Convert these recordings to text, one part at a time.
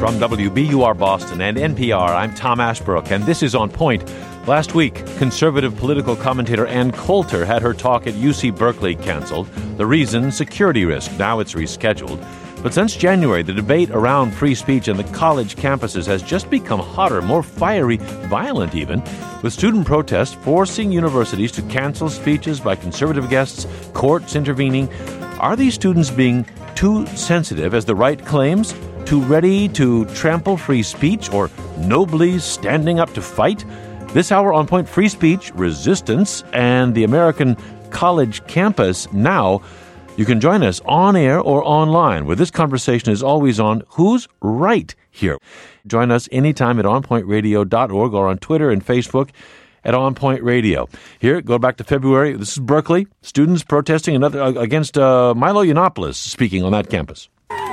From WBUR Boston and NPR, I'm Tom Ashbrook, and this is On Point. Last week, conservative political commentator Ann Coulter had her talk at UC Berkeley canceled. The reason, security risk. Now it's rescheduled. But since January, the debate around free speech on the college campuses has just become hotter, more fiery, violent even, with student protests forcing universities to cancel speeches by conservative guests, courts intervening. Are these students being too sensitive, as the right claims? Too ready to trample free speech, or nobly standing up to fight? This hour on Point: free speech, resistance, and the American college campus now. You can join us on air or online, where this conversation is always on who's right here. Join us anytime at onpointradio.org or on Twitter and Facebook at On Point Radio. Here, go back to February. This is Berkeley. Students protesting against Milo Yiannopoulos speaking on that campus.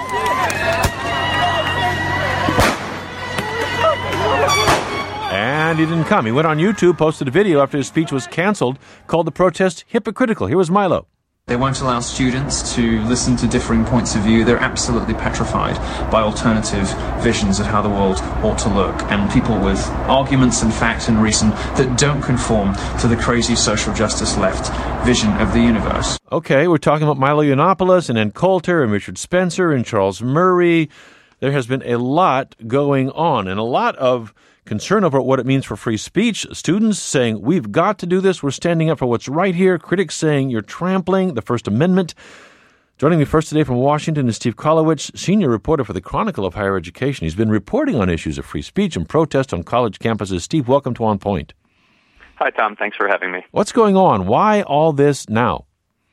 And he didn't come. He went on YouTube, posted a video after his speech was canceled, called the protest hypocritical. Here was Milo. They won't allow students to listen to differing points of view. They're absolutely petrified by alternative visions of how the world ought to look, and people with arguments and fact and reason that don't conform to the crazy social justice left vision of the universe. Okay, we're talking about Milo Yiannopoulos and Ann Coulter and Richard Spencer and Charles Murray. There has been a lot going on and a lot of concern over what it means for free speech. Students saying, we've got to do this. We're standing up for what's right here. Critics saying you're trampling the First Amendment. Joining me first today from Washington is Steve Kolowitz, senior reporter for the Chronicle of Higher Education. He's been reporting on issues of free speech and protest on college campuses. Steve, welcome to On Point. Hi, Tom. Thanks for having me. What's going on? Why all this now?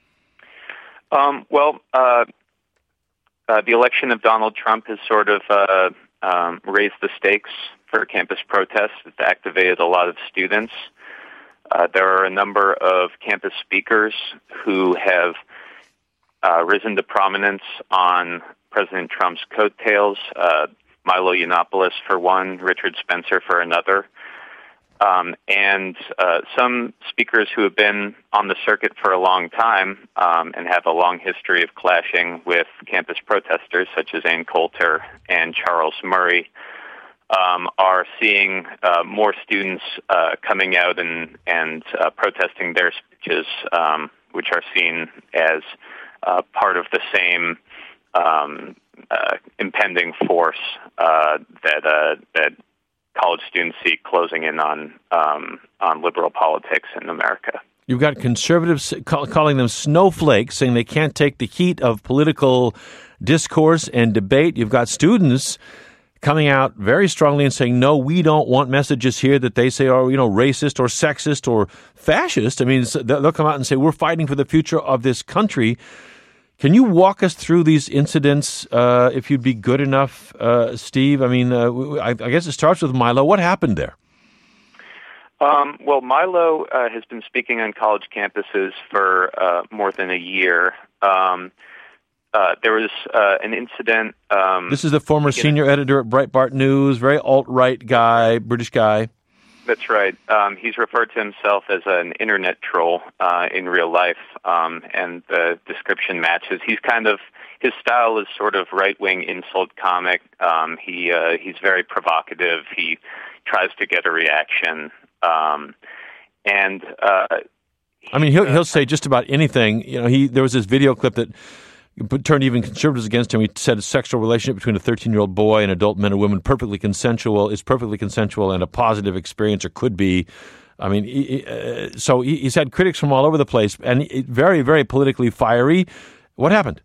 The election of Donald Trump has sort of raised the stakes for campus protests. It's activated a lot of students. There are a number of campus speakers who have risen to prominence on President Trump's coattails. Milo Yiannopoulos for one, Richard Spencer for another. And some speakers who have been on the circuit for a long time and have a long history of clashing with campus protesters, such as Ann Coulter and Charles Murray, are seeing more students coming out and protesting their speeches, which are seen as part of the same impending force that college students see closing in on liberal politics in America. You've got conservatives calling them snowflakes, saying they can't take the heat of political discourse and debate. You've got students coming out very strongly and saying, no, we don't want messages here that they say are, racist or sexist or fascist. I mean, they'll come out and say, we're fighting for the future of this country. Can you walk us through these incidents, if you'd be good enough, Steve? I mean, I guess it starts with Milo. What happened there? Well, Milo has been speaking on college campuses for more than a year. There was an incident. This is the former senior editor at Breitbart News, very alt-right guy, British guy. That's right. He's referred to himself as an internet troll in real life, and the description matches. His style is sort of right-wing insult comic. He's very provocative. He tries to get a reaction, he'll say just about anything. There was this video clip that turned even conservatives against him. He said a sexual relationship between a 13-year-old boy and adult men and women is perfectly consensual and a positive experience, or could be. I mean, so he's had critics from all over the place, and very, very politically fiery. What happened?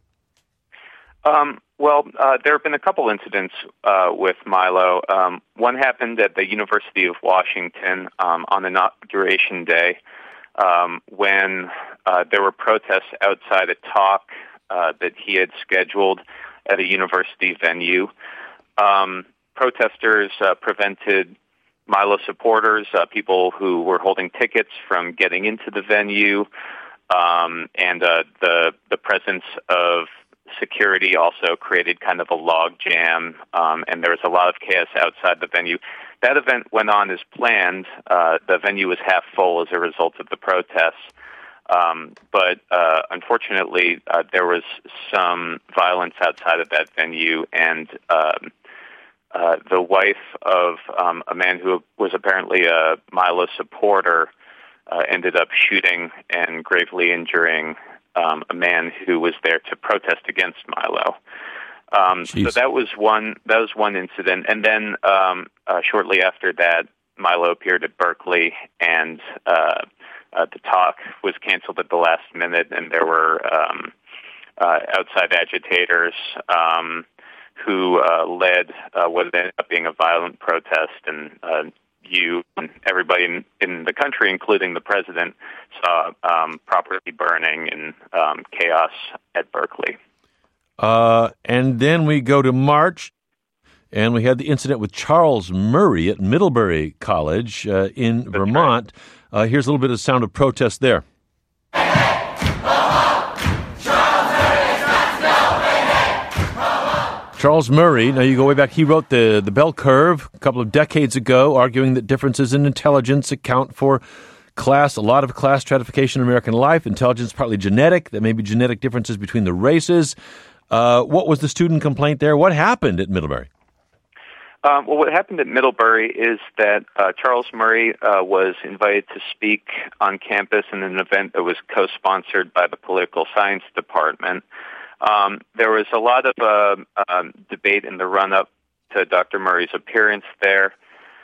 There have been a couple incidents with Milo. One happened at the University of Washington on Inauguration Day when there were protests outside a talk that he had scheduled at a university venue. Protesters prevented Milo supporters, people who were holding tickets, from getting into the venue, and the presence of security also created kind of a log jam, and there was a lot of chaos outside the venue. That event went on as planned. The venue was half full as a result of the protests. But unfortunately, there was some violence outside of that venue, and the wife of a man who was apparently a Milo supporter ended up shooting and gravely injuring a man who was there to protest against Milo. So that was one incident, and then shortly after that, Milo appeared at Berkeley, and the talk was canceled at the last minute, and there were outside agitators who led what ended up being a violent protest, and you and everybody in the country, including the president, saw property burning and chaos at Berkeley. And then we go to March, and we had the incident with Charles Murray at Middlebury College in Vermont. Right. Here's a little bit of sound of protest there. Charles Murray, now you go way back, he wrote the Bell Curve a couple of decades ago, arguing that differences in intelligence account for a lot of class stratification in American life. Intelligence partly genetic, there may be genetic differences between the races. What was the student complaint there? What happened at Middlebury? Well, what happened at Middlebury is that Charles Murray was invited to speak on campus in an event that was co-sponsored by the Political Science Department. There was a lot of debate in the run-up to Dr. Murray's appearance there.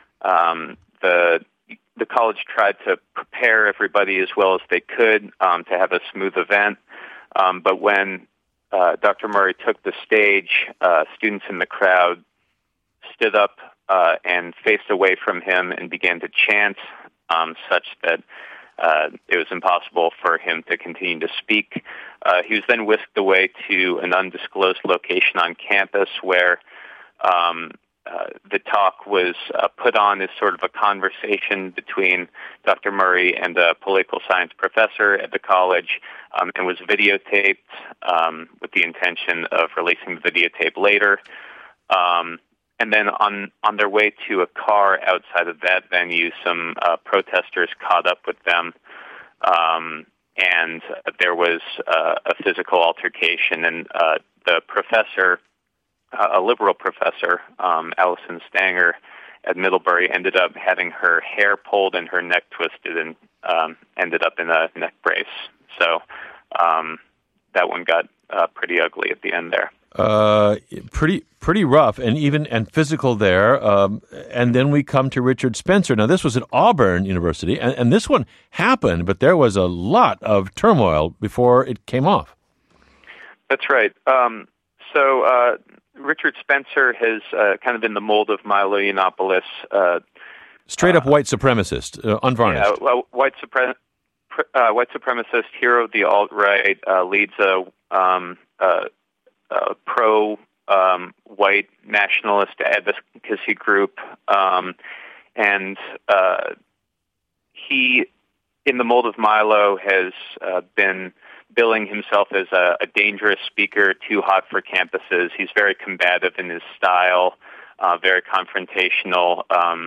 The college tried to prepare everybody as well as they could to have a smooth event, but when Dr. Murray took the stage, students in the crowd stood up and faced away from him and began to chant such that it was impossible for him to continue to speak. He was then whisked away to an undisclosed location on campus where the talk was put on as sort of a conversation between Dr. Murray and a political science professor at the college, and was videotaped with the intention of releasing the videotape later. And then on their way to a car outside of that venue, some protesters caught up with them, and there was a physical altercation, and the professor, a liberal professor, Allison Stanger at Middlebury, ended up having her hair pulled and her neck twisted and ended up in a neck brace. So that one got pretty ugly at the end there. Pretty rough and physical there. And then we come to Richard Spencer. Now, this was at Auburn University, and this one happened, but there was a lot of turmoil before it came off. That's right. So Richard Spencer has kind of been the mold of Milo Yiannopoulos. Straight up white supremacist, unvarnished. Yeah, white supremacist, hero of the alt-right, leads a pro-white nationalist advocacy group, and he, in the mold of Milo, has been billing himself as a dangerous speaker, too hot for campuses. He's very combative in his style, very confrontational,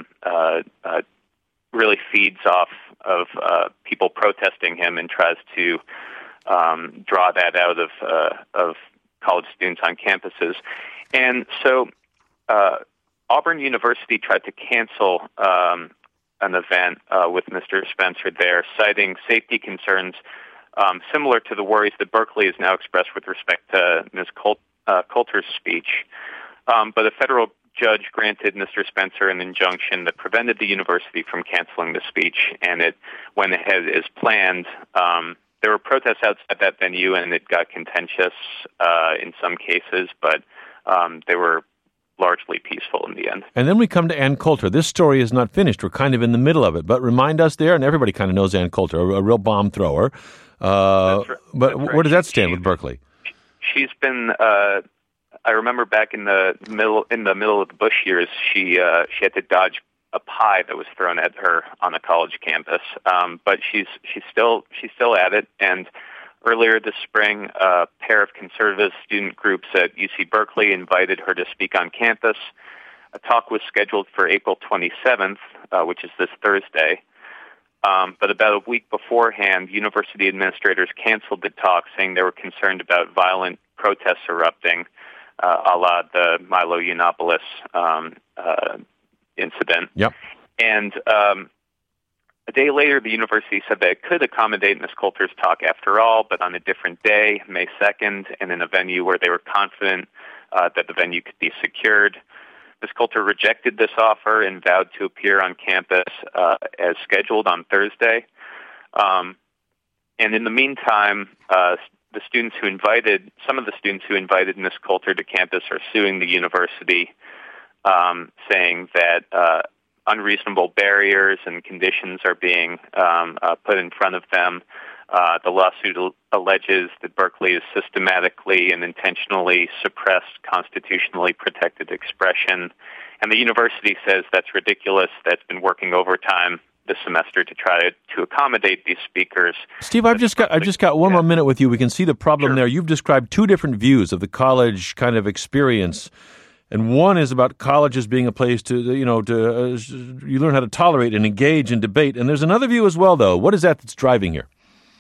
really feeds off of people protesting him and tries to draw that out of college students on campuses. And so Auburn University tried to cancel an event with Mr. Spencer there, citing safety concerns similar to the worries that Berkeley has now expressed with respect to Ms. Coulter's speech. But a federal judge granted Mr. Spencer an injunction that prevented the university from canceling the speech, and it went ahead as planned. There were protests outside that venue, and it got contentious in some cases, but they were largely peaceful in the end. And then we come to Ann Coulter. This story is not finished. We're kind of in the middle of it, but remind us there, and everybody kind of knows Ann Coulter, a real bomb thrower. But where does that stand with Berkeley? She's been. I remember back in the middle of the Bush years, she had to dodge a pie that was thrown at her on a college campus. But she's still at it. And earlier this spring, a pair of conservative student groups at UC Berkeley invited her to speak on campus. A talk was scheduled for April 27th, which is this Thursday. But about a week beforehand, university administrators canceled the talk, saying they were concerned about violent protests erupting. a la the Milo Yiannopoulos incident. Yep. And a day later, the university said that it could accommodate Ms. Coulter's talk after all, but on a different day, May 2nd, and in a venue where they were confident that the venue could be secured. Ms. Coulter rejected this offer and vowed to appear on campus as scheduled on Thursday. And in the meantime, some of the students who invited Ms. Coulter to campus are suing the university, saying that unreasonable barriers and conditions are being put in front of them. The lawsuit alleges that Berkeley has systematically and intentionally suppressed constitutionally protected expression, and the university says that's ridiculous. That's been working overtime this semester to try to accommodate these speakers. Steve, I've just got one more minute with you. We can see the problem there. You've described two different views of the college kind of experience. And one is about colleges being a place to you learn how to tolerate and engage in debate. And there's another view as well, though. What is that that's driving here?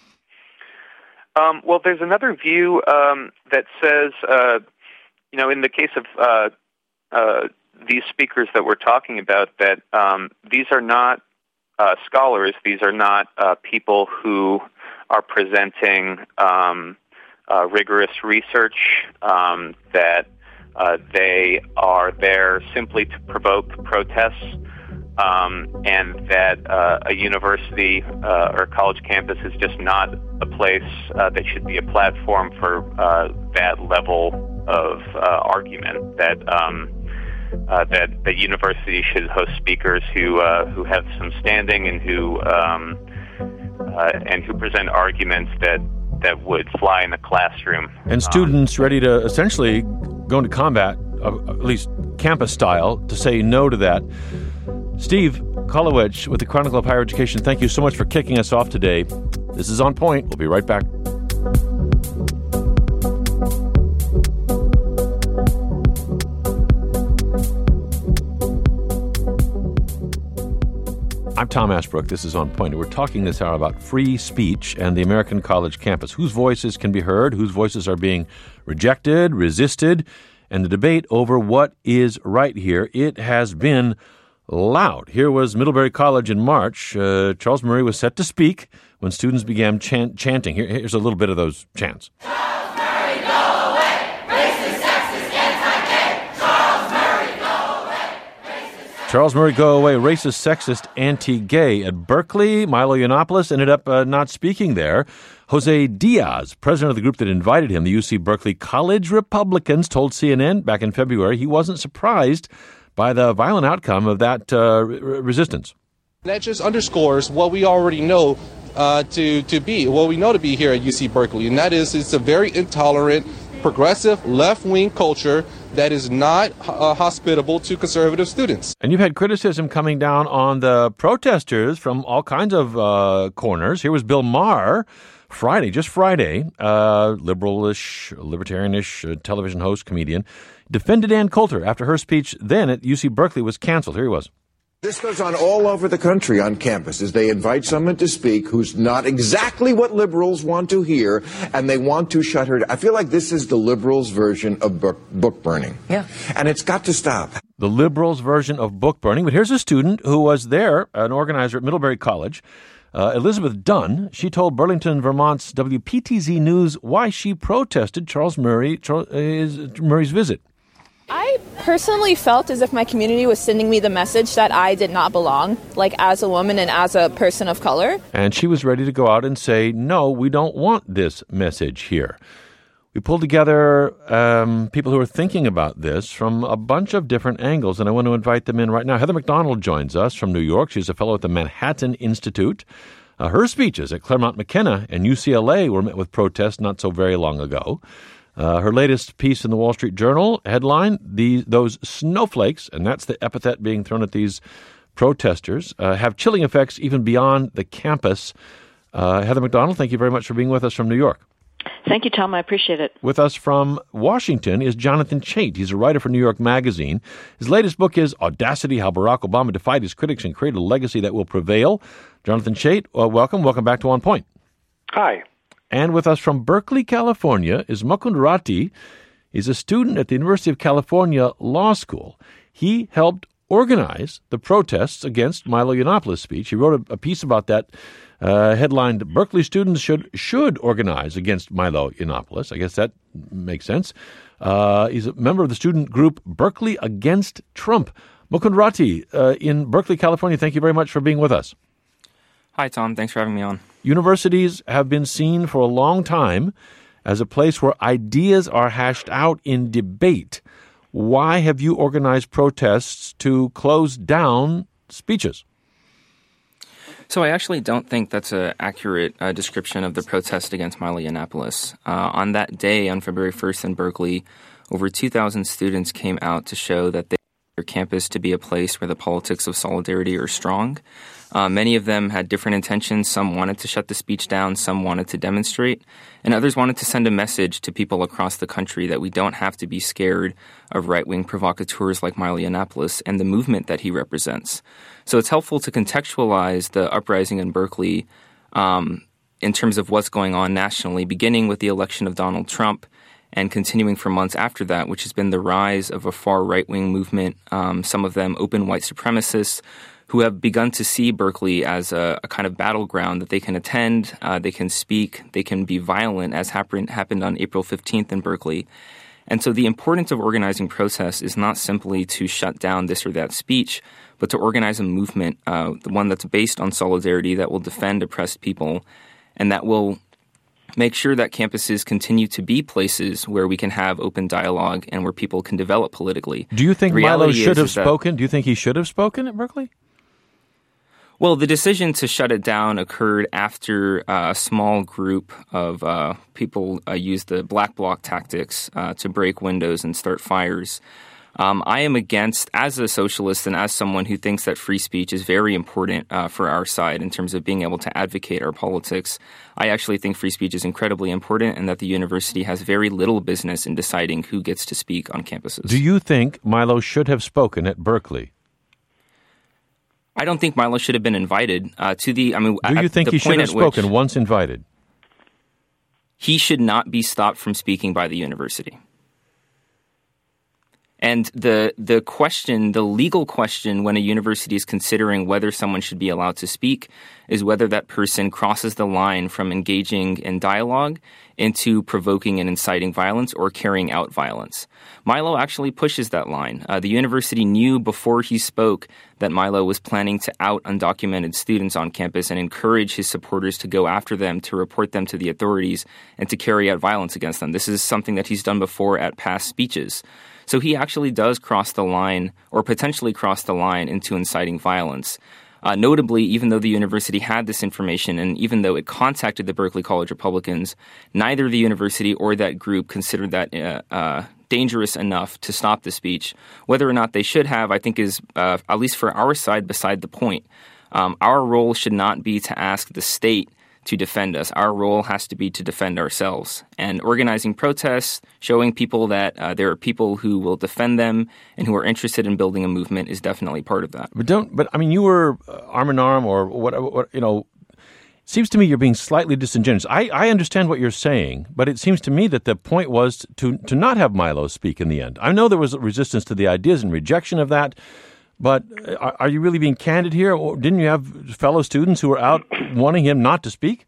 Well, there's another view that says, in the case of these speakers that we're talking about, that these are not scholars. These are not people who are presenting rigorous research, that they are there simply to provoke protests, and that a university or college campus is just not a place that should be a platform for that level of argument. That the university should host speakers who have some standing and who present arguments that would fly in the classroom. And students ready to essentially go into combat, at least campus style, to say no to that. Steve Kolowich with the Chronicle of Higher Education, thank you so much for kicking us off today. This is On Point. We'll be right back. I'm Tom Ashbrook. This is On Point. We're talking this hour about free speech and the American college campus. Whose voices can be heard, whose voices are being rejected, resisted, and the debate over what is right here. It has been loud. Here was Middlebury College in March. Charles Murray was set to speak when students began chanting. Here's a little bit of those chants. Charles Murray, go away! Racist, sexist, anti-gay! Charles Murray, go away! Racist, Charles Murray, go away, racist, sexist, anti-gay. At Berkeley, Milo Yiannopoulos ended up not speaking there. Jose Diaz, president of the group that invited him, the UC Berkeley College Republicans, told CNN back in February he wasn't surprised by the violent outcome of that resistance. That just underscores what we already know to be here at UC Berkeley, and that is it's a very intolerant, progressive, left-wing culture that is not hospitable to conservative students. And you've had criticism coming down on the protesters from all kinds of corners. Here was Bill Maher, Friday, liberalish, libertarianish television host, comedian, defended Ann Coulter after her speech then at UC Berkeley was canceled. Here he was. This goes on all over the country on campuses. They invite someone to speak who's not exactly what liberals want to hear, and they want to shut her down. I feel like this is the liberals' version of book burning. Yeah. And it's got to stop. The liberals' version of book burning. But here's a student who was there, an organizer at Middlebury College, Elizabeth Dunn. She told Burlington, Vermont's WPTZ News why she protested Charles Murray's visit. I personally felt as if my community was sending me the message that I did not belong, like as a woman and as a person of color. And she was ready to go out and say, no, we don't want this message here. We pulled together people who are thinking about this from a bunch of different angles, and I want to invite them in right now. Heather McDonald joins us from New York. She's a fellow at the Manhattan Institute. Her speeches at Claremont McKenna and UCLA were met with protests not so very long ago. Her latest piece in the Wall Street Journal, headline, those snowflakes, and that's the epithet being thrown at these protesters, have chilling effects even beyond the campus. Heather McDonald, thank you very much for being with us from New York. Thank you, Tom. I appreciate it. With us from Washington is Jonathan Chait. He's a writer for New York Magazine. His latest book is Audacity, How Barack Obama Defied His Critics and Created a Legacy That Will Prevail. Jonathan Chait, welcome. Welcome back to On Point. Hi. And with us from Berkeley, California, is Mukund Rathi. is a student at the University of California Law School. He helped organize the protests against Milo Yiannopoulos' speech. He wrote a piece about that, headlined, "Berkeley students should organize against Milo Yiannopoulos." I guess that makes sense. He's a member of the student group Berkeley Against Trump. Mukund Rathi in Berkeley, California, thank you very much for being with us. Hi, Tom. Thanks for having me on. Universities have been seen for a long time as a place where ideas are hashed out in debate. Why have you organized protests to close down speeches? So I actually don't think that's an accurate description of the protest against Milo Yiannopoulos. On that day, on February 1st in Berkeley, over 2,000 students came out to show that they want their campus to be a place where the politics of solidarity are strong. Many of them had different intentions. Some wanted to shut the speech down, some wanted to demonstrate, and others wanted to send a message to people across the country that we don't have to be scared of right-wing provocateurs like Milo Yiannopoulos and the movement that he represents. So it's helpful to contextualize the uprising in Berkeley in terms of what's going on nationally, beginning with the election of Donald Trump and continuing for months after that, which has been the rise of a far right-wing movement, some of them open white supremacists, who have begun to see Berkeley as a kind of battleground that they can attend, they can speak, they can be violent, as happened on April 15th in Berkeley. And so the importance of organizing protests is not simply to shut down this or that speech, but to organize a movement, the one that's based on solidarity, that will defend oppressed people, and that will make sure that campuses continue to be places where we can have open dialogue and where people can develop politically. Do you think Milo should have spoken? Do you think he should have spoken at Berkeley? Well, the decision to shut it down occurred after a small group of people used the black bloc tactics to break windows and start fires. I am against, as a socialist and as someone who thinks that free speech is very important for our side in terms of being able to advocate our politics, I actually think free speech is incredibly important and that the university has very little business in deciding who gets to speak on campuses. Do you think Milo should have spoken at Berkeley? I don't think Milo should have been invited to the. Do you think he should have spoken once invited? He should not be stopped from speaking by the university. And the question, the legal question when a university is considering whether someone should be allowed to speak is whether that person crosses the line from engaging in dialogue into provoking and inciting violence or carrying out violence. Milo actually pushes that line. The university knew before he spoke that Milo was planning to out undocumented students on campus and encourage his supporters to go after them, to report them to the authorities, and to carry out violence against them. This is something that he's done before at past speeches. So he actually does cross the line, or potentially cross the line, into inciting violence. Notably, even though the university had this information and even though it contacted the Berkeley College Republicans, neither the university or that group considered that dangerous enough to stop the speech. Whether or not they should have, I think, is, at least for our side, beside the point. Our role should not be to ask the state to defend us. Our role has to be to defend ourselves. And organizing protests, showing people that there are people who will defend them and who are interested in building a movement is definitely part of that. But you were arm in arm or what seems to me you're being slightly disingenuous. I understand what you're saying, but it seems to me that the point was to not have Milo speak in the end. I know there was resistance to the ideas and rejection of that, but are you really being candid here? Or didn't you have fellow students who were out wanting him not to speak?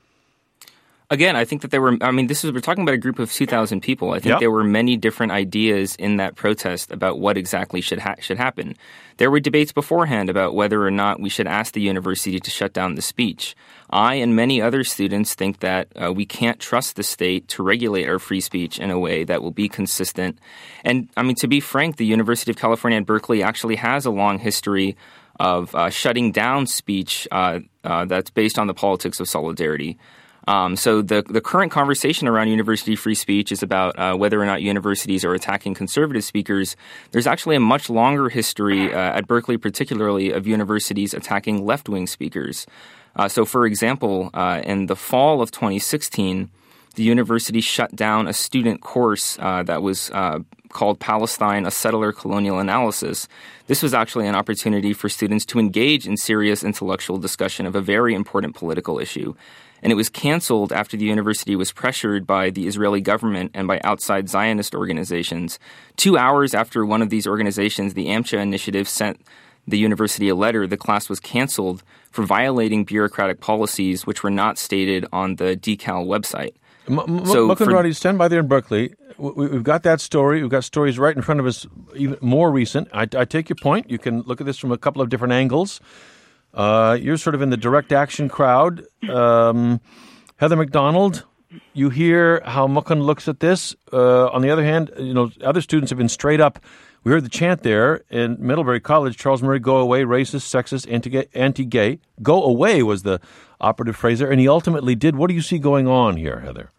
Again, I think that there were, we're talking about a group of 2,000 people. I think there were many different ideas in that protest about what exactly should happen. There were debates beforehand about whether or not we should ask the university to shut down the speech. I and many other students think that we can't trust the state to regulate our free speech in a way that will be consistent. And, to be frank, the University of California at Berkeley actually has a long history of shutting down speech that's based on the politics of solidarity. So the current conversation around university free speech is about whether or not universities are attacking conservative speakers. There's actually a much longer history at Berkeley, particularly, of universities attacking left-wing speakers. So, for example, in the fall of 2016, the university shut down a student course that was called Palestine, a Settler Colonial Analysis. This was actually an opportunity for students to engage in serious intellectual discussion of a very important political issue. And it was canceled after the university was pressured by the Israeli government and by outside Zionist organizations. 2 hours after one of these organizations, the AMCHA Initiative, sent the university a letter, the class was canceled for violating bureaucratic policies which were not stated on the DeCal website. Mukund, stand by there in Berkeley. We've got that story. We've got stories right in front of us, even more recent. I take your point. You can look at this from a couple of different angles. You're sort of in the direct action crowd. Heather McDonald, you hear how Mukund looks at this. On the other hand, other students have been straight up. We heard the chant there in Middlebury College, Charles Murray, go away, racist, sexist, anti-gay. Go away was the operative phrase there, and he ultimately did. What do you see going on here, Heather?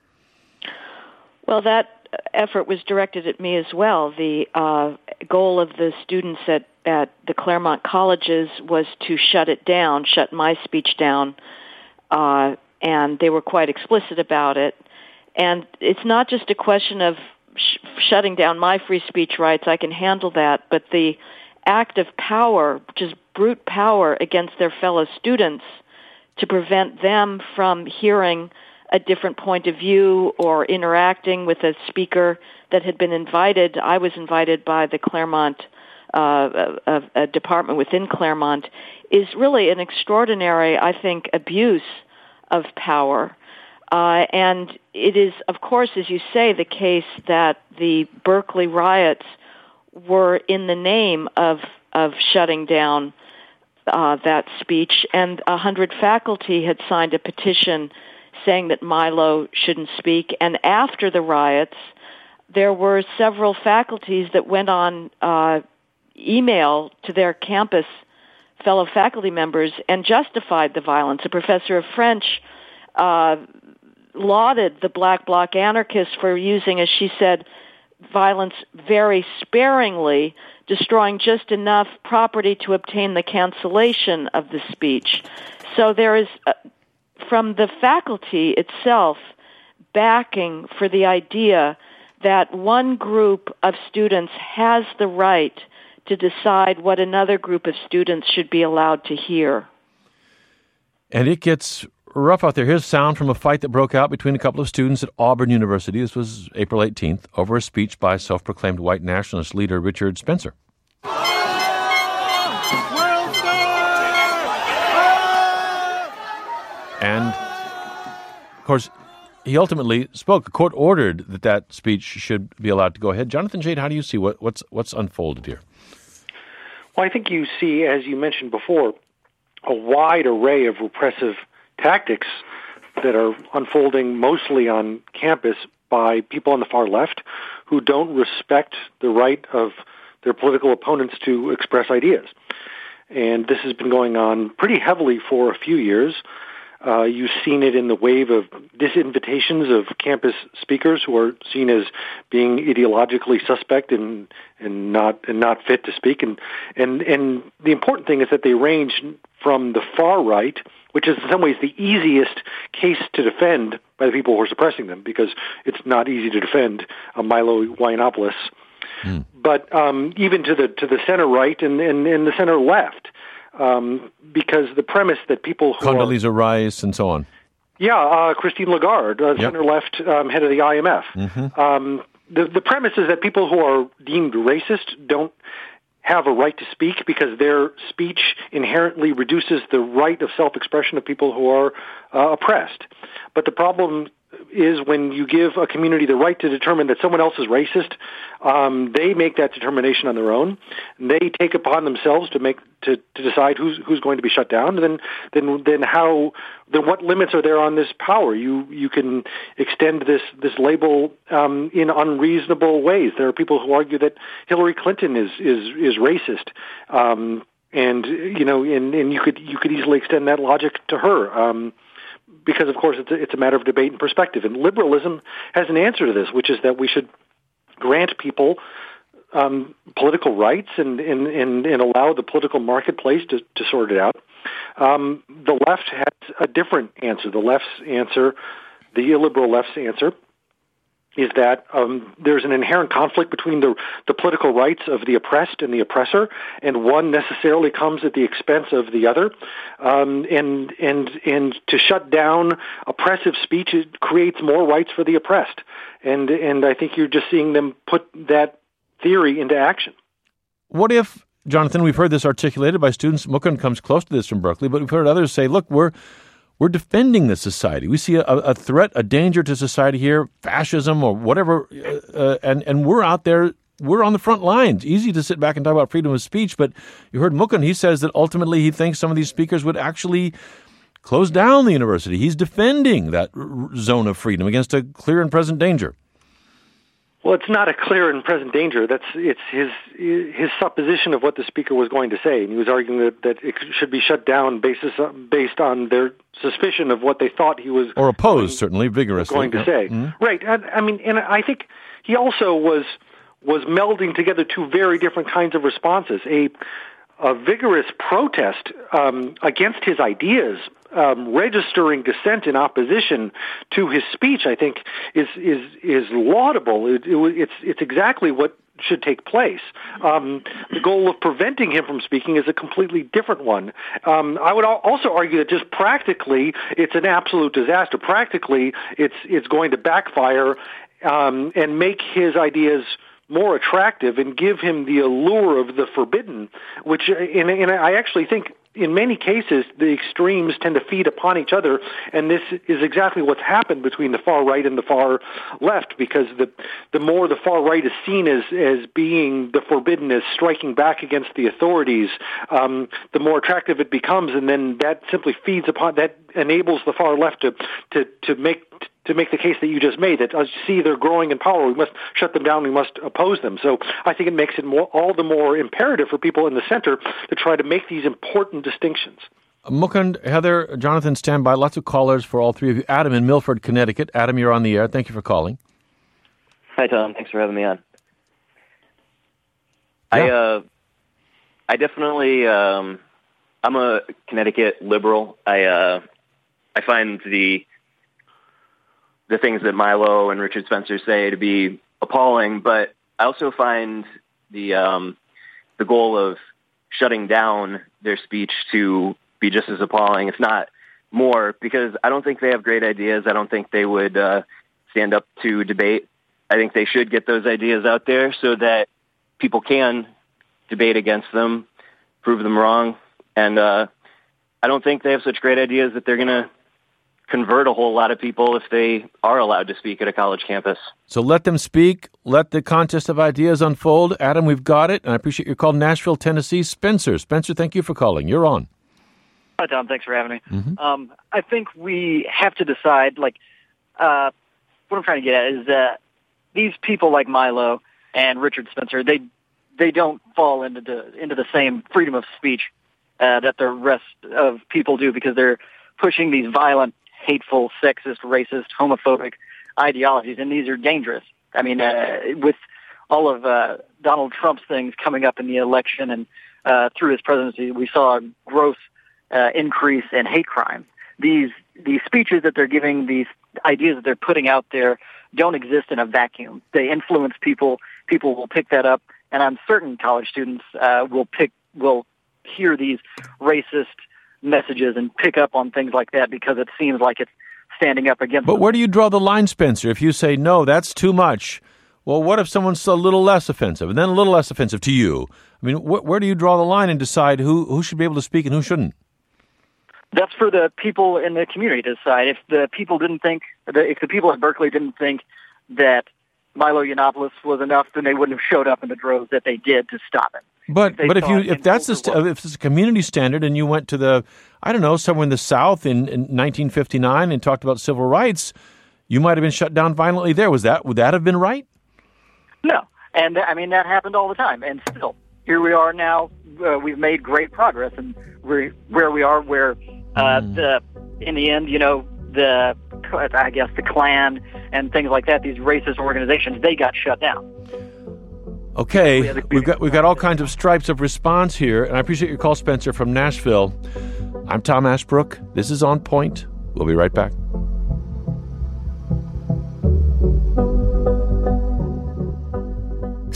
Well, that effort was directed at me as well. The goal of the students at the Claremont colleges was to shut my speech down, and they were quite explicit about it. And it's not just a question of shutting down my free speech rights. I can handle that, but the act of power, just brute power against their fellow students to prevent them from hearing a different point of view or interacting with a speaker that had been invited. I was invited by the Claremont a department within Claremont, is really an extraordinary, I think, abuse of power. And it is, of course, as you say, the case that the Berkeley riots were in the name of shutting down that speech, and 100 faculty had signed a petition saying that Milo shouldn't speak. And after the riots, there were several faculties that went on email to their campus fellow faculty members and justified the violence. A professor of French lauded the Black Bloc anarchists for using, as she said, violence very sparingly, destroying just enough property to obtain the cancellation of the speech. So there is, from the faculty itself, backing for the idea that one group of students has the right to decide what another group of students should be allowed to hear. And it gets rough out there. Here's sound from a fight that broke out between a couple of students at Auburn University. This was April 18th, over a speech by self-proclaimed white nationalist leader Richard Spencer. And, of course, he ultimately spoke. The court ordered that speech should be allowed to go ahead. Jonathan Jade, how do you see what's unfolded here? Well, I think you see, as you mentioned before, a wide array of repressive tactics that are unfolding mostly on campus by people on the far left who don't respect the right of their political opponents to express ideas. And this has been going on pretty heavily for a few years. You've seen it in the wave of disinvitations of campus speakers who are seen as being ideologically suspect and not fit to speak. And the important thing is that they range from the far right, which is in some ways the easiest case to defend by the people who are suppressing them, because it's not easy to defend Milo Yiannopoulos. But even to the center right and the center left. Because the premise that people who Condoleezza Rice and so on. Yeah, Christine Lagarde, center-left head of the IMF. Mm-hmm. The premise is that people who are deemed racist don't have a right to speak because their speech inherently reduces the right of self-expression of people who are oppressed. But the problem is when you give a community the right to determine that someone else is racist, they make that determination on their own. And they take upon themselves to decide who's going to be shut down. Then what limits are there on this power? You can extend this label in unreasonable ways. There are people who argue that Hillary Clinton is racist. And you could easily extend that logic to her. Because, of course, it's a matter of debate and perspective. And liberalism has an answer to this, which is that we should grant people political rights and allow the political marketplace to sort it out. The left has a different answer. The left's answer the illiberal left's answer is that there's an inherent conflict between the political rights of the oppressed and the oppressor, and one necessarily comes at the expense of the other. And to shut down oppressive speech, it creates more rights for the oppressed. And I think you're just seeing them put that theory into action. What if, Jonathan, we've heard this articulated by students, Mukund comes close to this from Berkeley, but we've heard others say, look, we're defending this society. We see a threat, a danger to society here, fascism or whatever, and we're out there, we're on the front lines. Easy to sit back and talk about freedom of speech, but you heard Mukund, he says that ultimately he thinks some of these speakers would actually close down the university. He's defending that zone of freedom against a clear and present danger. Well, it's not a clear and present danger. It's his supposition of what the speaker was going to say, and he was arguing that it should be shut down based on their suspicion of what they thought he was or opposed, certainly vigorously going to say. Mm-hmm. Right. I mean, and I think he also was melding together two very different kinds of responses. A vigorous protest against his ideas, registering dissent in opposition to his speech, I think is laudable. It's exactly what should take place. The goal of preventing him from speaking is a completely different one. I would also argue that just practically, it's an absolute disaster. Practically, it's going to backfire and make his ideas more attractive and give him the allure of the forbidden, which, and I actually think in many cases the extremes tend to feed upon each other, and this is exactly what's happened between the far right and the far left, because the more the far right is seen as being the forbidden, as striking back against the authorities, the more attractive it becomes, and then that simply feeds upon, that enables the far left to make the case that you just made, that see they're growing in power, we must shut them down, we must oppose them. So I think it makes it all the more imperative for people in the center to try to make these important distinctions. Mukund, Heather, Jonathan, stand by. Lots of callers for all three of you. Adam in Milford, Connecticut. Adam, you're on the air. Thank you for calling. Hi, Tom. Thanks for having me on. Yeah. I definitely, I'm a Connecticut liberal. I find the things that Milo and Richard Spencer say to be appalling, but I also find the goal of shutting down their speech to be just as appalling, if not more, because I don't think they have great ideas. I don't think they would stand up to debate. I think they should get those ideas out there so that people can debate against them, prove them wrong, and I don't think they have such great ideas that they're going to convert a whole lot of people if they are allowed to speak at a college campus. So let them speak. Let the contest of ideas unfold. Adam, we've got it. And I appreciate your call. Nashville, Tennessee. Spencer, thank you for calling. You're on. Hi, Tom. Thanks for having me. Mm-hmm. I think we have to decide, what I'm trying to get at is that these people like Milo and Richard Spencer, they don't fall into the same freedom of speech that the rest of people do, because they're pushing these violent, hateful, sexist, racist, homophobic ideologies, and these are dangerous. I mean, with all of Donald Trump's things coming up in the election and through his presidency, we saw a gross increase in hate crime. These speeches that they're giving, these ideas that they're putting out there, don't exist in a vacuum. They influence people. People will pick that up, and I'm certain college students will hear these racist messages and pick up on things like that, because it seems like it's standing up against But them. Where do you draw the line, Spencer? If you say, no, that's too much, well, what if someone's a little less offensive, and then a little less offensive to you? I mean, where do you draw the line and decide who should be able to speak and who shouldn't? That's for the people in the community to decide. If the people at Berkeley didn't think that Milo Yiannopoulos was enough, then they wouldn't have showed up in the droves that they did to stop him. But if it's a community standard, and you went to somewhere in the South in 1959 and talked about civil rights, you might have been shut down violently there. Would that have been right? No, and I mean that happened all the time, and still here we are now. We've made great progress, and we're where we are. Where in the end, the Klan and things like that, these racist organizations, they got shut down. Okay, we've got all kinds of stripes of response here, and I appreciate your call, Spencer, from Nashville. I'm Tom Ashbrook. This is On Point. We'll be right back.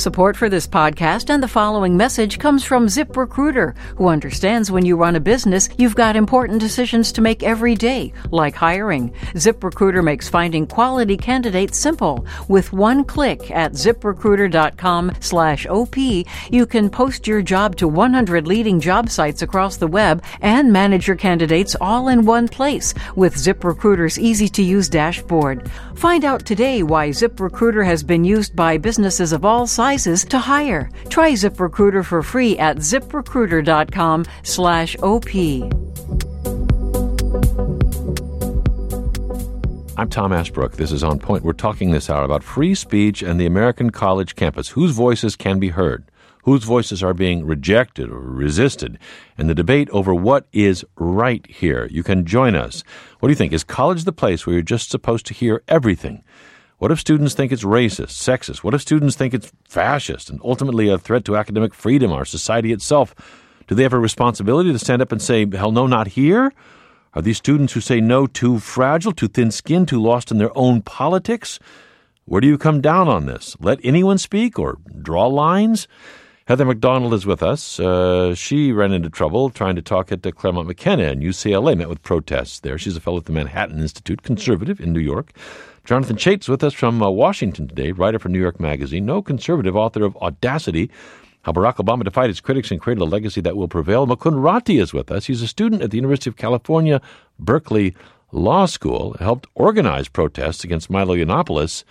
Support for this podcast and the following message comes from ZipRecruiter, who understands when you run a business, you've got important decisions to make every day, like hiring. ZipRecruiter makes finding quality candidates simple. With one click at ZipRecruiter.com/OP, you can post your job to 100 leading job sites across the web and manage your candidates all in one place with ZipRecruiter's easy-to-use dashboard. Find out today why ZipRecruiter has been used by businesses of all sizes to hire. Try ZipRecruiter for free at ZipRecruiter.com/OP. I'm Tom Ashbrook. This is On Point. We're talking this hour about free speech and the American college campus. Whose voices can be heard? Whose voices are being rejected or resisted? And the debate over what is right here. You can join us. What do you think? Is college the place where you're just supposed to hear everything? What if students think it's racist, sexist? What if students think it's fascist and ultimately a threat to academic freedom, our society itself? Do they have a responsibility to stand up and say, hell no, not here? Are these students who say no too fragile, too thin-skinned, too lost in their own politics? Where do you come down on this? Let anyone speak or draw lines? Heather McDonald is with us. She ran into trouble trying to talk at Claremont McKenna and UCLA, met with protests there. She's a fellow at the Manhattan Institute, conservative in New York. Jonathan Chait's with us from Washington today, writer for New York Magazine, no conservative, author of Audacity, How Barack Obama Defied His Critics and Created a Legacy That Will Prevail. Mukund Rati is with us. He's a student at the University of California, Berkeley Law School, helped organize protests against Milo Yiannopoulos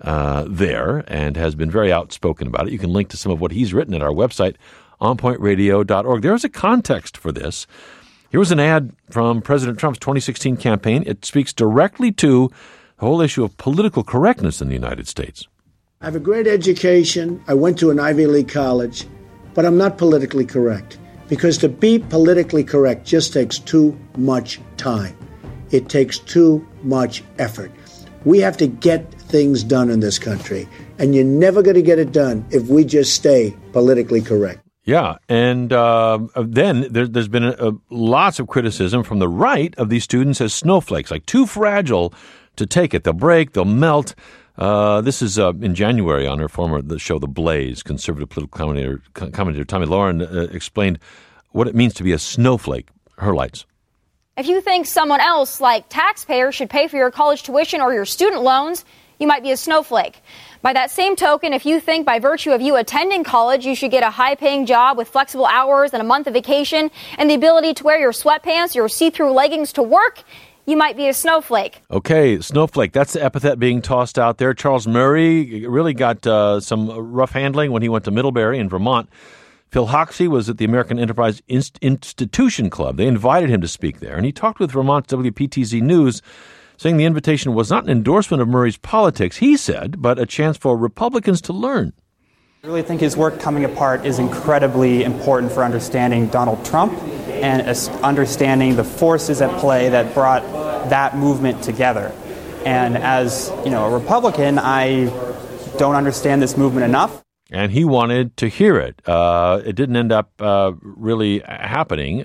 there, and has been very outspoken about it. You can link to some of what he's written at our website, onpointradio.org. There's a context for this. Here was an ad from President Trump's 2016 campaign. It speaks directly to the whole issue of political correctness in the United States. I have a great education. I went to an Ivy League college, but I'm not politically correct, because to be politically correct just takes too much time. It takes too much effort. We have to get things done in this country, and you're never going to get it done if we just stay politically correct. Yeah, and then there's been lots of criticism from the right of these students as snowflakes, like too fragile to take it. They'll break, they'll melt. This is in January on the show The Blaze. Conservative political commentator Tommy Lauren explained what it means to be a snowflake. Her lights. If you think someone else, like taxpayers, should pay for your college tuition or your student loans, you might be a snowflake. By that same token, if you think by virtue of you attending college, you should get a high-paying job with flexible hours and a month of vacation and the ability to wear your sweatpants or see-through leggings to work, you might be a snowflake. Okay, snowflake. That's the epithet being tossed out there. Charles Murray really got some rough handling when he went to Middlebury in Vermont. Phil Hoxie was at the American Enterprise Institution Club. They invited him to speak there, and he talked with Vermont's WPTZ News, saying the invitation was not an endorsement of Murray's politics, he said, but a chance for Republicans to learn. I really think his work coming apart is incredibly important for understanding Donald Trump and understanding the forces at play that brought that movement together. And as, a Republican, I don't understand this movement enough. And he wanted to hear it. It didn't end up really happening.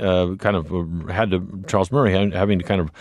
Charles Murray having to kind of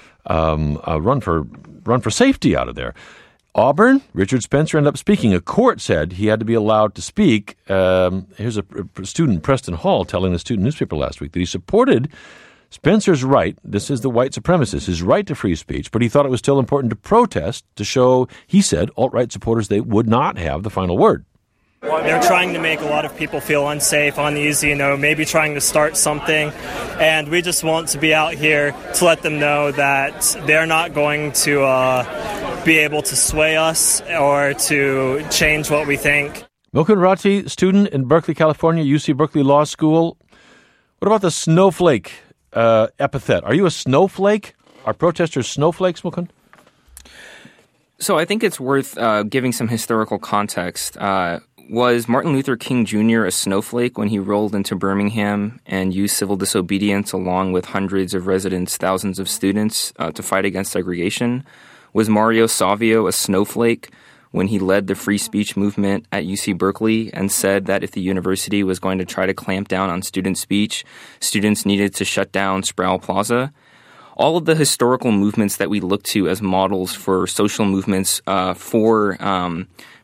run for safety out of there. Auburn, Richard Spencer ended up speaking. A court said he had to be allowed to speak. Here's a student, Preston Hall, telling the student newspaper last week that he supported Spencer's right, this is the white supremacist, his right to free speech, but he thought it was still important to protest to show, he said, alt-right supporters they would not have the final word. They're trying to make a lot of people feel unsafe, uneasy, maybe trying to start something. And we just want to be out here to let them know that they're not going to be able to sway us or to change what we think. Mukund Rati, student in Berkeley, California, UC Berkeley Law School. What about the snowflake epithet? Are you a snowflake? Are protesters snowflakes, Mukund? So I think it's worth giving some historical context. Was Martin Luther King Jr. a snowflake when he rolled into Birmingham and used civil disobedience along with hundreds of residents, thousands of students to fight against segregation? Was Mario Savio a snowflake when he led the free speech movement at UC Berkeley and said that if the university was going to try to clamp down on student speech, students needed to shut down Sproul Plaza? All of the historical movements that we look to as models for social movements for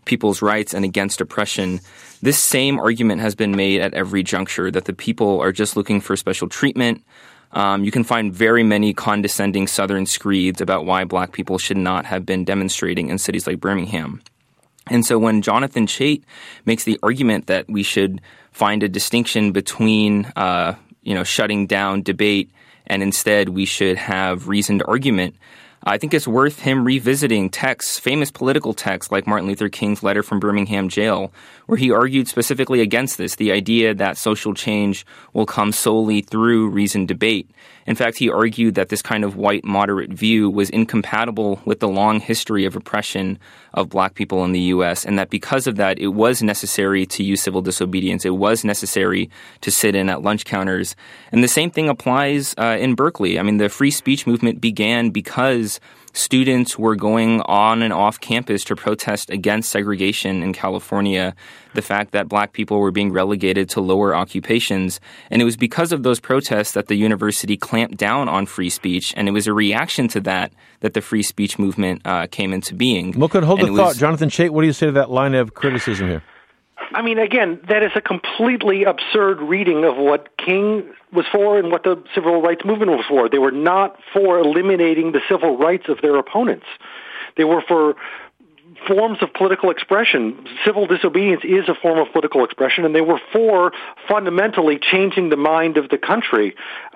people's rights and against oppression. This same argument has been made at every juncture, that the people are just looking for special treatment. You can find very many condescending Southern screeds about why black people should not have been demonstrating in cities like Birmingham. And so when Jonathan Chait makes the argument that we should find a distinction between, shutting down debate and instead we should have reasoned argument, I think it's worth him revisiting texts, famous political texts like Martin Luther King's letter from Birmingham jail, where he argued specifically against this, the idea that social change will come solely through reasoned debate. In fact, he argued that this kind of white moderate view was incompatible with the long history of oppression of black people in the U.S., and that because of that, it was necessary to use civil disobedience. It was necessary to sit in at lunch counters. And the same thing applies in Berkeley. I mean, the free speech movement began because students were going on and off campus to protest against segregation in California, the fact that black people were being relegated to lower occupations. And it was because of those protests that the university clamped down on free speech. And it was a reaction to that the free speech movement came into being. Mukund, hold the thought. Jonathan Chait, what do you say to that line of criticism here? I mean, again, that is a completely absurd reading of what King was for and what the civil rights movement was for. They were not for eliminating the civil rights of their opponents. They were for forms of political expression. Civil disobedience is a form of political expression, and they were for fundamentally changing the mind of the country.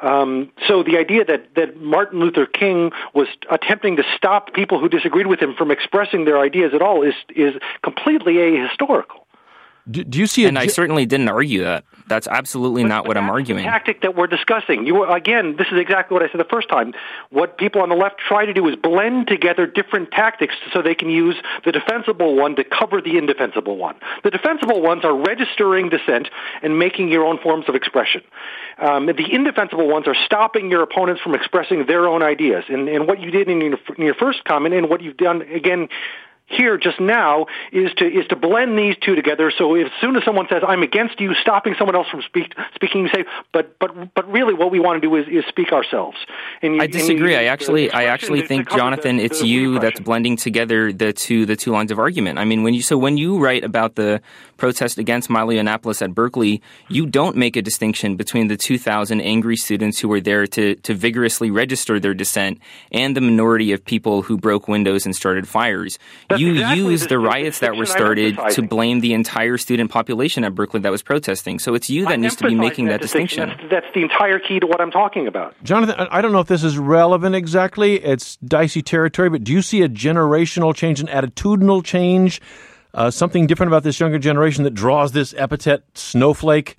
So the idea that Martin Luther King was attempting to stop people who disagreed with him from expressing their ideas at all is completely ahistorical. Do you see? And I certainly didn't argue that. That's absolutely not what I'm arguing. The tactic that we're discussing. Again, this is exactly what I said the first time. What people on the left try to do is blend together different tactics so they can use the defensible one to cover the indefensible one. The defensible ones are registering dissent and making your own forms of expression. The indefensible ones are stopping your opponents from expressing their own ideas. And what you did in your first comment and what you've done again here just now is to blend these two together. So as soon as someone says, I'm against you stopping someone else from speaking, you say, but really what we want to do is speak ourselves. And I disagree. I actually think, Jonathan, it's you that's blending together the two lines of argument. I mean, when you write about the protest against Milo Yiannopoulos at Berkeley, you don't make a distinction between the 2,000 angry students who were there to vigorously register their dissent and the minority of people who broke windows and started fires. You used the riots that were started to blame the entire student population at Berkeley that was protesting. So it's you that needs to be making that distinction. That's the entire key to what I'm talking about. Jonathan, I don't know if this is relevant exactly. It's dicey territory, but do you see a generational change, an attitudinal change, something different about this younger generation that draws this epithet, snowflake?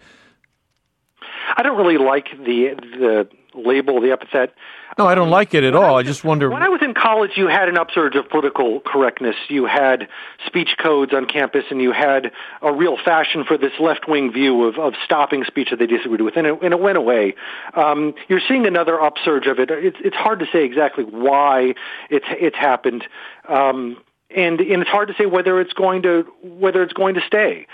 I don't really like the label, the epithet. No, I don't like it at all. I just wonder. When I was in college, you had an upsurge of political correctness. You had speech codes on campus, and you had a real fashion for this left-wing view of stopping speech that they disagreed with, and it went away. You're seeing another upsurge of it. It's hard to say exactly why it's happened, and it's hard to say whether it's going to stay.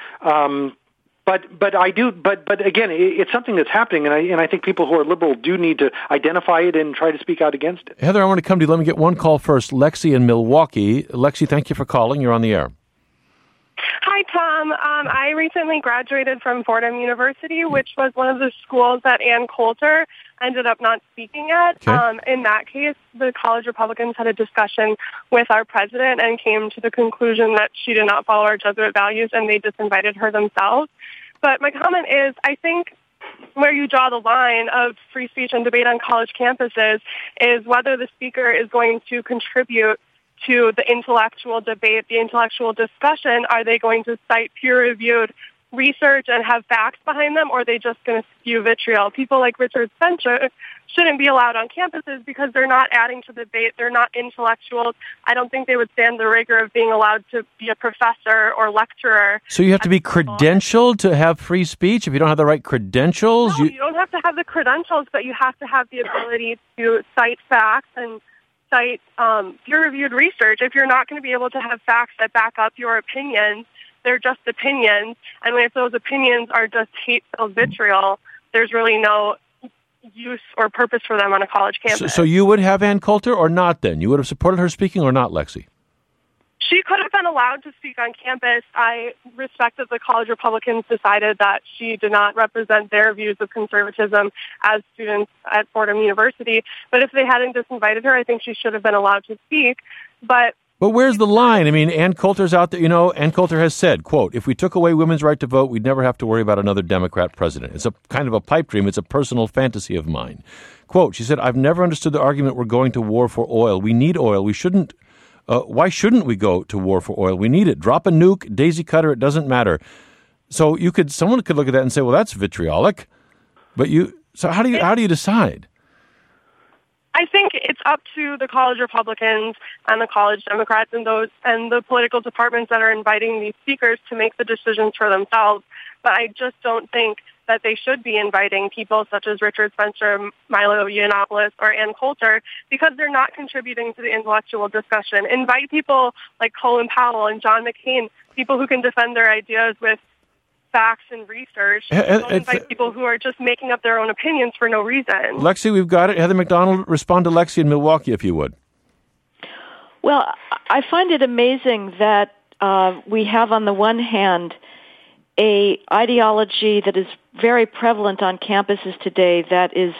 But again, it's something that's happening, and I think people who are liberal do need to identify it and try to speak out against it. Heather, I want to come to you. Let me get one call first. Lexi in Milwaukee. Lexi, thank you for calling. You're on the air. Hi, Tom. I recently graduated from Fordham University, which was one of the schools that Ann Coulter ended up not speaking at. Okay. In that case, the college Republicans had a discussion with our president and came to the conclusion that she did not follow our Jesuit values, and they disinvited her themselves. But my comment is, I think where you draw the line of free speech and debate on college campuses is whether the speaker is going to contribute to the intellectual debate, the intellectual discussion. Are they going to cite peer-reviewed research and have facts behind them, or are they just going to spew vitriol? People like Richard Spencer shouldn't be allowed on campuses because they're not adding to the debate. They're not intellectuals. I don't think they would stand the rigor of being allowed to be a professor or lecturer. So you have to be credentialed to have free speech? If you don't have the right credentials? No, you don't have to have the credentials, but you have to have the ability to cite facts and cite peer-reviewed research. If you're not going to be able to have facts that back up your opinions, they're just opinions. And if those opinions are just hate-filled vitriol, there's really no use or purpose for them on a college campus. So you would have Ann Coulter or not then? You would have supported her speaking or not, Lexi? She could have been allowed to speak on campus. I respect that the college Republicans decided that she did not represent their views of conservatism as students at Fordham University. But if they hadn't disinvited her, I think she should have been allowed to speak. But where's the line? I mean, Ann Coulter's out there. Ann Coulter has said, quote, if we took away women's right to vote, we'd never have to worry about another Democrat president. It's a kind of a pipe dream. It's a personal fantasy of mine. Quote, she said, I've never understood the argument we're going to war for oil. We need oil. We shouldn't. Why shouldn't we go to war for oil? We need it. Drop a nuke, daisy cutter, it doesn't matter. So someone could look at that and say, well, that's vitriolic. But so how do you decide? I think it's up to the college Republicans and the college Democrats and the political departments that are inviting these speakers to make the decisions for themselves. But I just don't think that they should be inviting people such as Richard Spencer, Milo Yiannopoulos, or Ann Coulter because they're not contributing to the intellectual discussion. Invite people like Colin Powell and John McCain, people who can defend their ideas with facts and research. Don't invite people who are just making up their own opinions for no reason. Lexi, we've got it. Heather McDonald, respond to Lexi in Milwaukee, if you would. Well, I find it amazing that we have on the one hand a ideology that is very prevalent on campuses today that is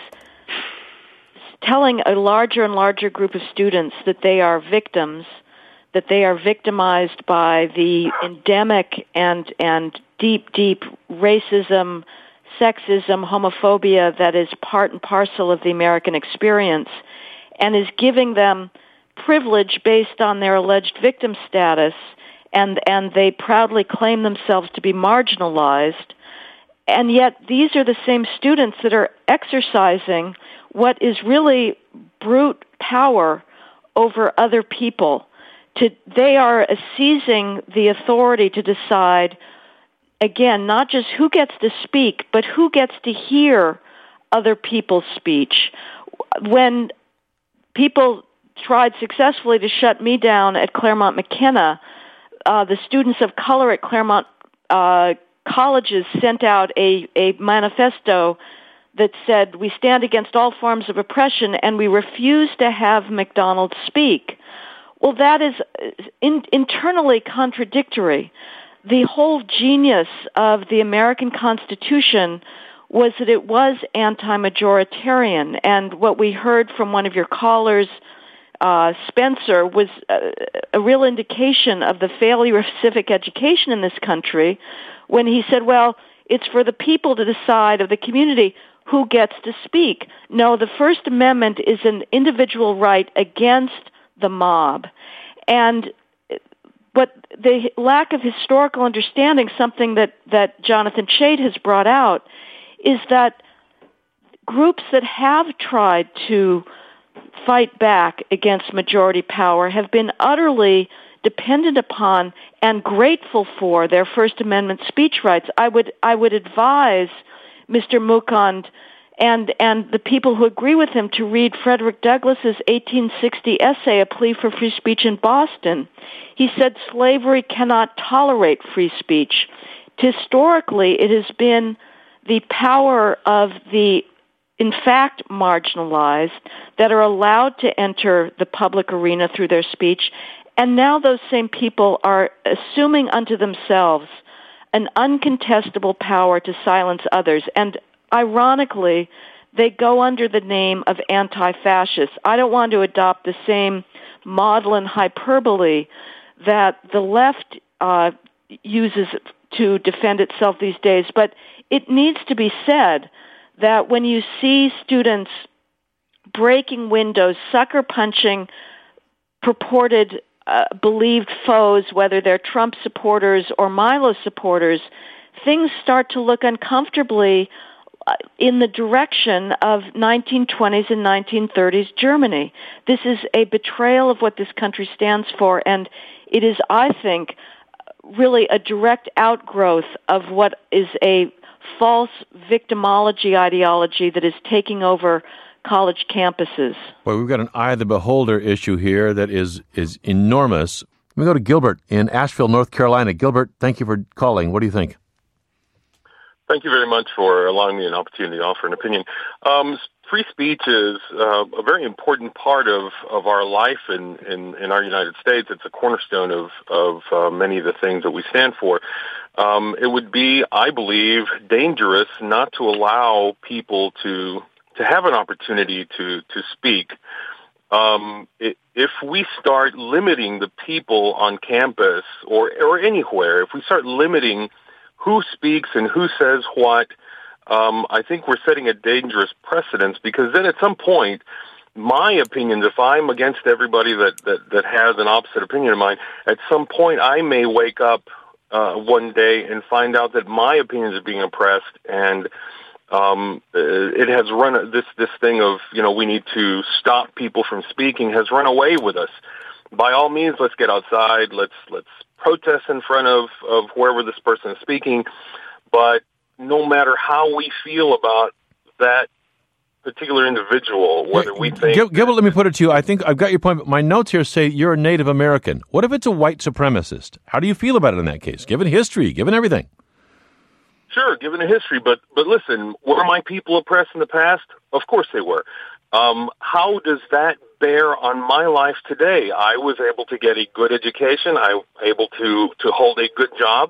telling a larger and larger group of students that they are victims, that they are victimized by the endemic and deep racism, sexism, homophobia that is part and parcel of the American experience, and is giving them privilege based on their alleged victim status, and they proudly claim themselves to be marginalized. And yet these are the same students that are exercising what is really brute power over other people. They are seizing the authority to decide, again, not just who gets to speak, but who gets to hear other people's speech. When people tried successfully to shut me down at Claremont McKenna, the students of color at Claremont colleges sent out a manifesto that said, we stand against all forms of oppression and we refuse to have McDonald speak. Well, that is internally contradictory. The whole genius of the American Constitution was that it was anti-majoritarian, and what we heard from one of your callers, Spencer, was a real indication of the failure of civic education in this country when he said, well, it's for the people to decide, of the community, who gets to speak. No, the First Amendment is an individual right against the mob. But the lack of historical understanding, something that Jonathan Chait has brought out, is that groups that have tried to fight back against majority power have been utterly dependent upon and grateful for their First Amendment speech rights. I would advise Mr. Mukund and the people who agree with him to read Frederick Douglass's 1860 essay, A Plea for Free Speech in Boston. He said slavery cannot tolerate free speech. Historically, it has been the power of the, in fact, marginalized that are allowed to enter the public arena through their speech, and now those same people are assuming unto themselves an uncontestable power to silence others. And ironically, they go under the name of anti-fascists. I don't want to adopt the same maudlin hyperbole that the left uses to defend itself these days, but it needs to be said that when you see students breaking windows, sucker punching purported believed foes, whether they're Trump supporters or Milo supporters, things start to look uncomfortably in the direction of 1920s and 1930s Germany. This is a betrayal of what this country stands for, and it is, I think, really a direct outgrowth of what is a false victimology ideology that is taking over college campuses. Well, we've got an eye of the beholder issue here that is enormous. Let me go to Gilbert in Asheville, North Carolina. Gilbert, thank you for calling. What do you think? Thank you very much for allowing me an opportunity to offer an opinion. Free speech is a very important part of our life in our United States. It's a cornerstone of many of the things that we stand for. It would be, I believe, dangerous not to allow people to have an opportunity to speak. If we start limiting the people on campus or anywhere, if we start limiting who speaks and who says what, I think we're setting a dangerous precedence, because then at some point, my opinions, if I'm against everybody that has an opposite opinion of mine, at some point I may wake up one day and find out that my opinions are being oppressed, and it has run, this thing of, we need to stop people from speaking has run away with us. By all means, let's get outside, let's protest in front of wherever this person is speaking, but no matter how we feel about that particular individual, whether we think... Gilbert, let me put it to you. I think I've got your point, but my notes here say you're a Native American. What if it's a white supremacist? How do you feel about it in that case, given history, given everything? Sure, given the history, but listen, were my people oppressed in the past? Of course they were. How does that bear on my life today? I was able to get a good education. I was able to hold a good job.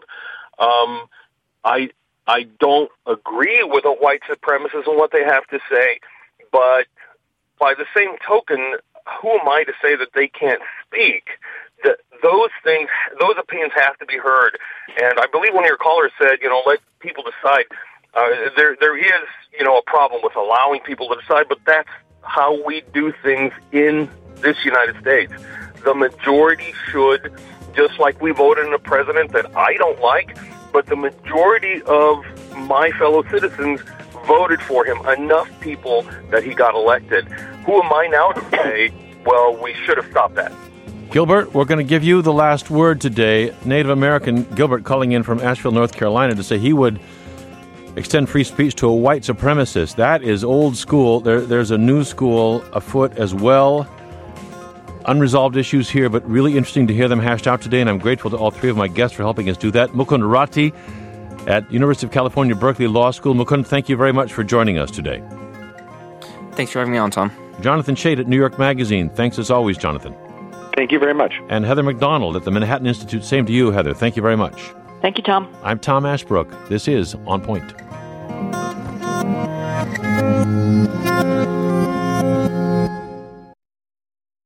I don't agree with the white supremacists and what they have to say, but by the same token, who am I to say that they can't speak? Those things, those opinions have to be heard. And I believe one of your callers said, let people decide. There is, a problem with allowing people to decide, but that's how we do things in this United States. The majority should, just like we voted in a president that I don't like, but the majority of my fellow citizens voted for him, enough people that he got elected. Who am I now to say, well, we should have stopped that? Gilbert, we're going to give you the last word today. Native American Gilbert calling in from Asheville, North Carolina, to say he would extend free speech to a white supremacist. That is old school. There's a new school afoot as well. Unresolved issues here, but really interesting to hear them hashed out today, and I'm grateful to all three of my guests for helping us do that. Mukund Ratti at University of California, Berkeley Law School. Mukund, thank you very much for joining us today. Thanks for having me on, Tom. Jonathan Chait at New York Magazine. Thanks as always, Jonathan. Thank you very much. And Heather McDonald at the Manhattan Institute. Same to you, Heather. Thank you very much. Thank you, Tom. I'm Tom Ashbrook. This is On Point.